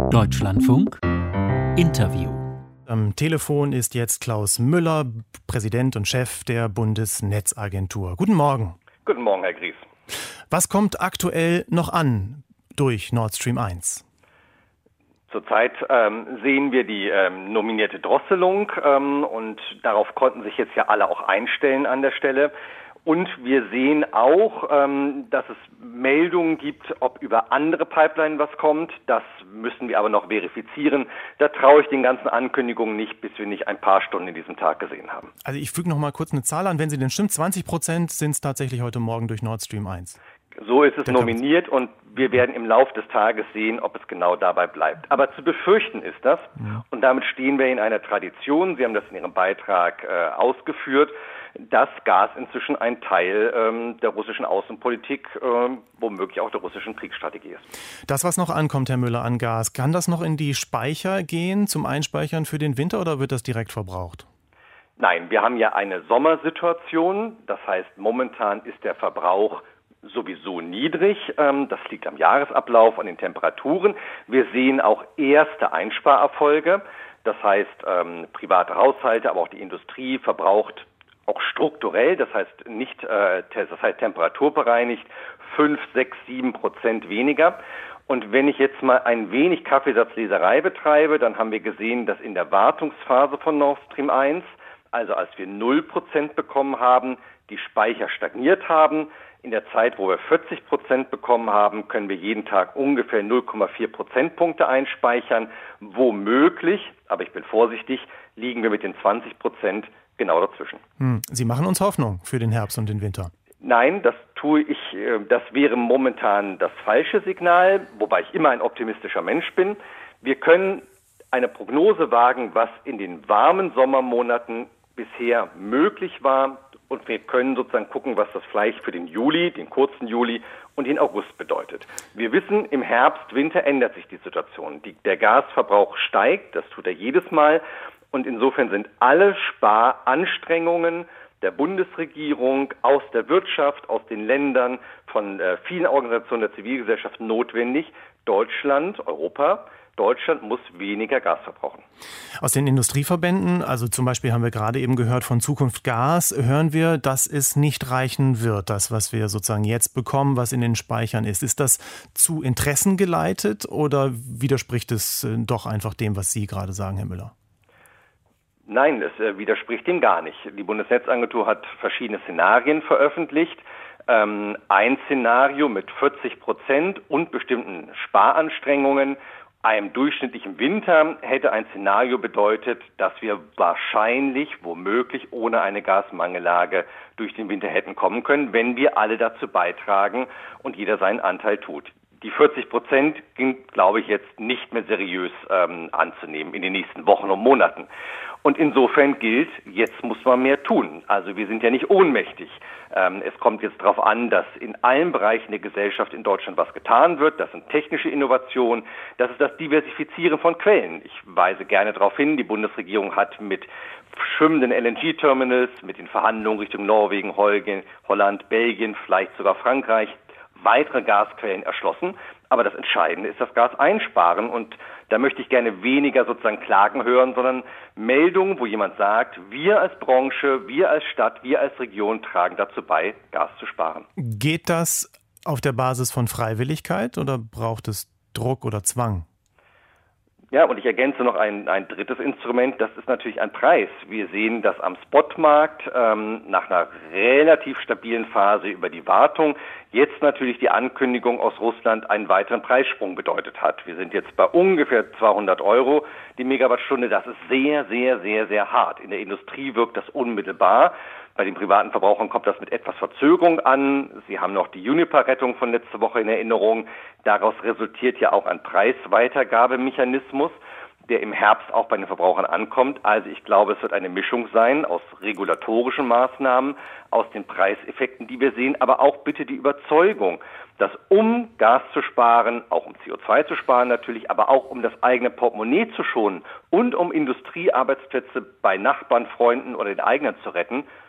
Deutschlandfunk Interview. Am Telefon ist jetzt Klaus Müller, Präsident und Chef der Bundesnetzagentur. Guten Morgen. Guten Morgen, Herr Gries. Was kommt aktuell noch an durch Nord Stream 1? Zurzeit sehen wir die nominierte Drosselung und darauf konnten sich jetzt ja alle auch einstellen an der Stelle. Und wir sehen auch, dass es Meldungen gibt, ob über andere Pipeline was kommt. Das müssen wir aber noch verifizieren. Da traue ich den ganzen Ankündigungen nicht, bis wir nicht ein paar Stunden in diesem Tag gesehen haben. Also ich füge noch mal kurz eine Zahl an, wenn sie denn stimmt. 20% sind es tatsächlich heute Morgen durch Nord Stream 1. So ist es nominiert und wir werden im Laufe des Tages sehen, ob es genau dabei bleibt. Aber zu befürchten ist das, und damit stehen wir in einer Tradition, Sie haben das in Ihrem Beitrag ausgeführt, dass Gas inzwischen ein Teil der russischen Außenpolitik, womöglich auch der russischen Kriegsstrategie ist. Das, was noch ankommt, Herr Müller, an Gas, kann das noch in die Speicher gehen zum Einspeichern für den Winter oder wird das direkt verbraucht? Nein, wir haben ja eine Sommersituation. Das heißt, momentan ist der Verbrauch sowieso niedrig. Das liegt am Jahresablauf, an den Temperaturen. Wir sehen auch erste Einsparerfolge. Das heißt, private Haushalte, aber auch die Industrie verbraucht auch strukturell, das heißt nicht, temperaturbereinigt, 5, 6, 7% weniger. Und wenn ich jetzt mal ein wenig Kaffeesatzleserei betreibe, dann haben wir gesehen, dass in der Wartungsphase von Nord Stream 1, also als wir 0% bekommen haben, die Speicher stagniert haben. In der Zeit, wo wir 40% bekommen haben, können wir jeden Tag ungefähr 0,4 Prozentpunkte einspeichern. Womöglich, aber ich bin vorsichtig, liegen wir mit den 20% genau dazwischen. Sie machen uns Hoffnung für den Herbst und den Winter. Nein, das tue ich. Das wäre momentan das falsche Signal, wobei ich immer ein optimistischer Mensch bin. Wir können eine Prognose wagen, was in den warmen Sommermonaten bisher möglich war. Und wir können sozusagen gucken, was das vielleicht für den Juli, den kurzen Juli und den August bedeutet. Wir wissen, im Herbst, Winter ändert sich die Situation. Der Gasverbrauch steigt, das tut er jedes Mal. Und insofern sind alle Sparanstrengungen der Bundesregierung, aus der Wirtschaft, aus den Ländern, von vielen Organisationen der Zivilgesellschaft notwendig. Deutschland muss weniger Gas verbrauchen. Aus den Industrieverbänden, also zum Beispiel haben wir gerade eben gehört von Zukunft Gas, hören wir, dass es nicht reichen wird, das, was wir sozusagen jetzt bekommen, was in den Speichern ist. Ist das zu Interessen geleitet oder widerspricht es doch einfach dem, was Sie gerade sagen, Herr Müller? Nein, es widerspricht dem gar nicht. Die Bundesnetzagentur hat verschiedene Szenarien veröffentlicht. Ein Szenario mit 40% und bestimmten Sparanstrengungen. Einem durchschnittlichen Winter hätte ein Szenario bedeutet, dass wir wahrscheinlich, womöglich ohne eine Gasmangellage durch den Winter hätten kommen können, wenn wir alle dazu beitragen und jeder seinen Anteil tut. Die 40% sind, glaube ich, jetzt nicht mehr seriös anzunehmen in den nächsten Wochen und Monaten. Und insofern gilt, jetzt muss man mehr tun. Also wir sind ja nicht ohnmächtig. Es kommt jetzt darauf an, dass in allen Bereichen der Gesellschaft in Deutschland was getan wird. Das sind technische Innovationen, das ist das Diversifizieren von Quellen. Ich weise gerne darauf hin, die Bundesregierung hat mit schwimmenden LNG-Terminals, mit den Verhandlungen Richtung Norwegen, Holland, Belgien, vielleicht sogar Frankreich, weitere Gasquellen erschlossen. Aber das Entscheidende ist das Gas einsparen und da möchte ich gerne weniger sozusagen Klagen hören, sondern Meldungen, wo jemand sagt, wir als Branche, wir als Stadt, wir als Region tragen dazu bei, Gas zu sparen. Geht das auf der Basis von Freiwilligkeit oder braucht es Druck oder Zwang? Ja, und ich ergänze noch ein drittes Instrument, das ist natürlich ein Preis. Wir sehen, dass am Spotmarkt nach einer relativ stabilen Phase über die Wartung jetzt natürlich die Ankündigung aus Russland einen weiteren Preissprung bedeutet hat. Wir sind jetzt bei ungefähr 200 € die Megawattstunde. Das ist sehr, sehr, sehr, sehr hart. In der Industrie wirkt das unmittelbar. Bei den privaten Verbrauchern kommt das mit etwas Verzögerung an. Sie haben noch die Uniper-Rettung von letzter Woche in Erinnerung. Daraus resultiert ja auch ein Preisweitergabemechanismus, der im Herbst auch bei den Verbrauchern ankommt. Also ich glaube, es wird eine Mischung sein aus regulatorischen Maßnahmen, aus den Preiseffekten, die wir sehen, aber auch bitte die Überzeugung, dass um Gas zu sparen, auch um CO2 zu sparen natürlich, aber auch um das eigene Portemonnaie zu schonen und um Industriearbeitsplätze bei Nachbarn, Freunden oder den eigenen zu retten,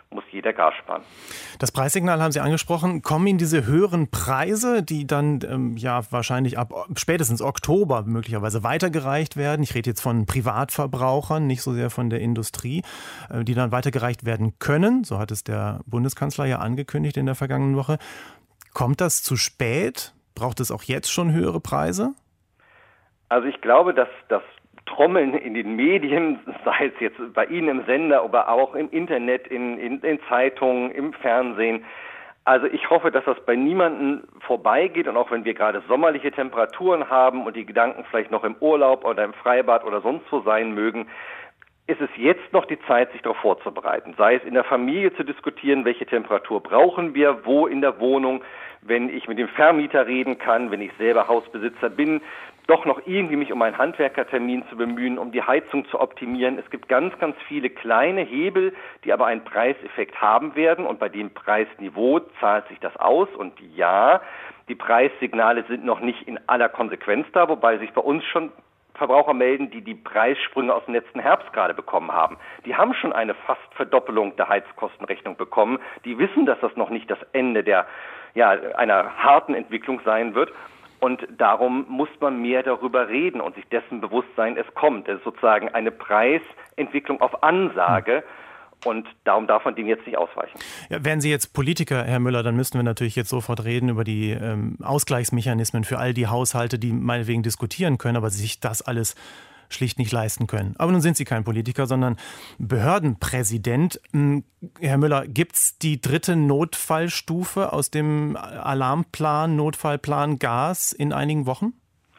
muss jeder Gas sparen. Das Preissignal haben Sie angesprochen. Kommen Ihnen diese höheren Preise, die dann wahrscheinlich ab spätestens Oktober möglicherweise weitergereicht werden? Ich rede jetzt von Privatverbrauchern, nicht so sehr von der Industrie, die dann weitergereicht werden können. So hat es der Bundeskanzler ja angekündigt in der vergangenen Woche. Kommt das zu spät? Braucht es auch jetzt schon höhere Preise? Also ich glaube, dass das Trommeln in den Medien, sei es jetzt bei Ihnen im Sender, aber auch im Internet, in Zeitungen, im Fernsehen. Also ich hoffe, dass das bei niemandem vorbeigeht und auch wenn wir gerade sommerliche Temperaturen haben und die Gedanken vielleicht noch im Urlaub oder im Freibad oder sonst wo sein mögen, ist es jetzt noch die Zeit, sich darauf vorzubereiten. Sei es in der Familie zu diskutieren, welche Temperatur brauchen wir, wo in der Wohnung, wenn ich mit dem Vermieter reden kann, wenn ich selber Hausbesitzer bin, doch noch irgendwie mich um einen Handwerkertermin zu bemühen, um die Heizung zu optimieren. Es gibt ganz, ganz viele kleine Hebel, die aber einen Preiseffekt haben werden und bei dem Preisniveau zahlt sich das aus. Und ja, die Preissignale sind noch nicht in aller Konsequenz da, wobei sich bei uns schon Verbraucher melden, die Preissprünge aus dem letzten Herbst gerade bekommen haben. Die haben schon eine fast Verdoppelung der Heizkostenrechnung bekommen. Die wissen, dass das noch nicht das Ende einer harten Entwicklung sein wird. Und darum muss man mehr darüber reden und sich dessen bewusst sein, es kommt. Es ist sozusagen eine Preisentwicklung auf Ansage. Und darum darf man dem jetzt nicht ausweichen. Ja, wären Sie jetzt Politiker, Herr Müller, dann müssten wir natürlich jetzt sofort reden über die Ausgleichsmechanismen für all die Haushalte, die meinetwegen diskutieren können, aber sich das alles schlicht nicht leisten können. Aber nun sind Sie kein Politiker, sondern Behördenpräsident. Herr Müller, gibt es die dritte Notfallstufe aus dem Alarmplan, Notfallplan Gas in einigen Wochen?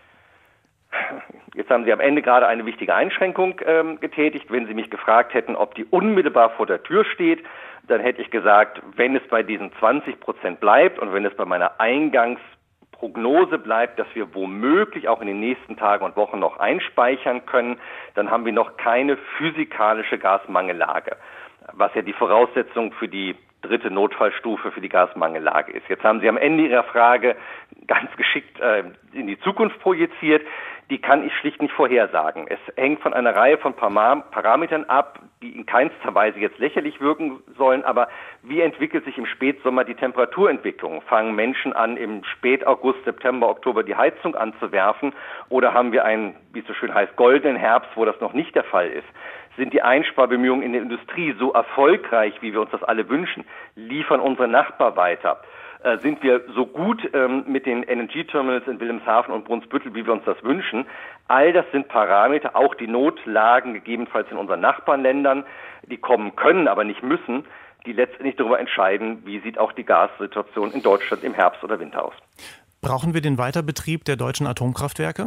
Jetzt haben Sie am Ende gerade eine wichtige Einschränkung getätigt. Wenn Sie mich gefragt hätten, ob die unmittelbar vor der Tür steht, dann hätte ich gesagt, wenn es bei diesen 20% bleibt und wenn es bei meiner Eingangsprognose bleibt, dass wir womöglich auch in den nächsten Tagen und Wochen noch einspeichern können, dann haben wir noch keine physikalische Gasmangellage, was ja die Voraussetzung für die dritte Notfallstufe für die Gasmangellage ist. Jetzt haben Sie am Ende Ihrer Frage ganz geschickt in die Zukunft projiziert. Die kann ich schlicht nicht vorhersagen. Es hängt von einer Reihe von Parametern ab, die in keinster Weise jetzt lächerlich wirken sollen. Aber wie entwickelt sich im Spätsommer die Temperaturentwicklung? Fangen Menschen an, im Spätaugust, September, Oktober die Heizung anzuwerfen? Oder haben wir einen, wie es so schön heißt, goldenen Herbst, wo das noch nicht der Fall ist? Sind die Einsparbemühungen in der Industrie so erfolgreich, wie wir uns das alle wünschen? Liefern unsere Nachbarn weiter? Sind wir so gut mit den LNG-Terminals in Wilhelmshaven und Brunsbüttel, wie wir uns das wünschen? All das sind Parameter, auch die Notlagen gegebenenfalls in unseren Nachbarländern, die kommen können, aber nicht müssen, die letztendlich darüber entscheiden, wie sieht auch die Gassituation in Deutschland im Herbst oder Winter aus. Brauchen wir den Weiterbetrieb der deutschen Atomkraftwerke?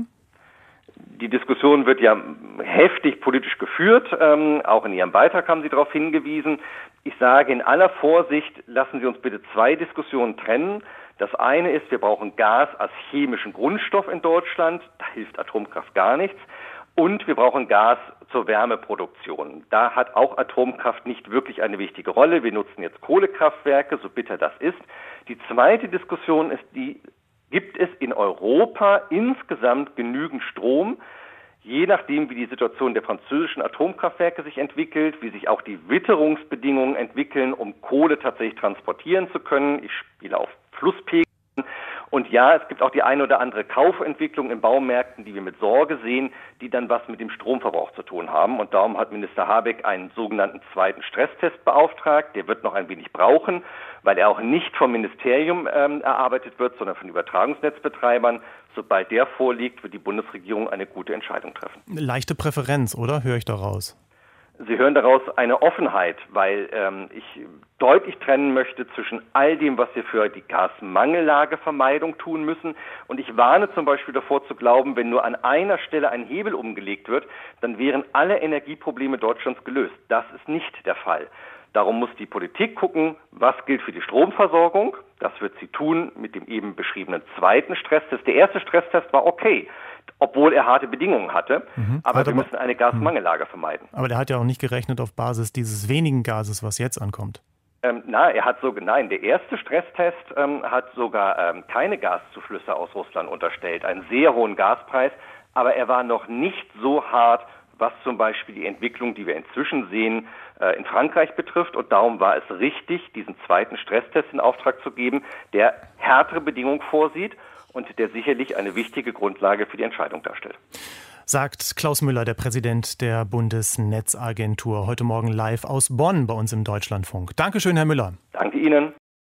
Die Diskussion wird ja heftig politisch geführt. Auch in Ihrem Beitrag haben Sie darauf hingewiesen. Ich sage in aller Vorsicht, lassen Sie uns bitte zwei Diskussionen trennen. Das eine ist, wir brauchen Gas als chemischen Grundstoff in Deutschland. Da hilft Atomkraft gar nichts. Und wir brauchen Gas zur Wärmeproduktion. Da hat auch Atomkraft nicht wirklich eine wichtige Rolle. Wir nutzen jetzt Kohlekraftwerke, so bitter das ist. Die zweite Diskussion ist die: Gibt es in Europa insgesamt genügend Strom, je nachdem, wie die Situation der französischen Atomkraftwerke sich entwickelt, wie sich auch die Witterungsbedingungen entwickeln, um Kohle tatsächlich transportieren zu können. Ich spiele auf Flusspegeln. Und ja, es gibt auch die eine oder andere Kaufentwicklung in Baumärkten, die wir mit Sorge sehen, die dann was mit dem Stromverbrauch zu tun haben. Und darum hat Minister Habeck einen sogenannten zweiten Stresstest beauftragt. Der wird noch ein wenig brauchen, weil er auch nicht vom Ministerium erarbeitet wird, sondern von Übertragungsnetzbetreibern. Sobald der vorliegt, wird die Bundesregierung eine gute Entscheidung treffen. Leichte Präferenz, oder? Höre ich daraus? Sie hören daraus eine Offenheit, weil ich deutlich trennen möchte zwischen all dem, was wir für die Gasmangellagevermeidung tun müssen. Und ich warne zum Beispiel davor zu glauben, wenn nur an einer Stelle ein Hebel umgelegt wird, dann wären alle Energieprobleme Deutschlands gelöst. Das ist nicht der Fall. Darum muss die Politik gucken, was gilt für die Stromversorgung. Das wird sie tun mit dem eben beschriebenen zweiten Stresstest. Der erste Stresstest war okay, obwohl er harte Bedingungen hatte. Aber wir müssen eine Gasmangellage vermeiden. Aber der hat ja auch nicht gerechnet auf Basis dieses wenigen Gases, was jetzt ankommt. Nein, der erste Stresstest hat sogar keine Gaszuflüsse aus Russland unterstellt, einen sehr hohen Gaspreis, aber er war noch nicht so hart, was zum Beispiel die Entwicklung, die wir inzwischen sehen, in Frankreich betrifft. Und darum war es richtig, diesen zweiten Stresstest in Auftrag zu geben, der härtere Bedingungen vorsieht und der sicherlich eine wichtige Grundlage für die Entscheidung darstellt. Sagt Klaus Müller, der Präsident der Bundesnetzagentur, heute Morgen live aus Bonn bei uns im Deutschlandfunk. Dankeschön, Herr Müller. Danke Ihnen.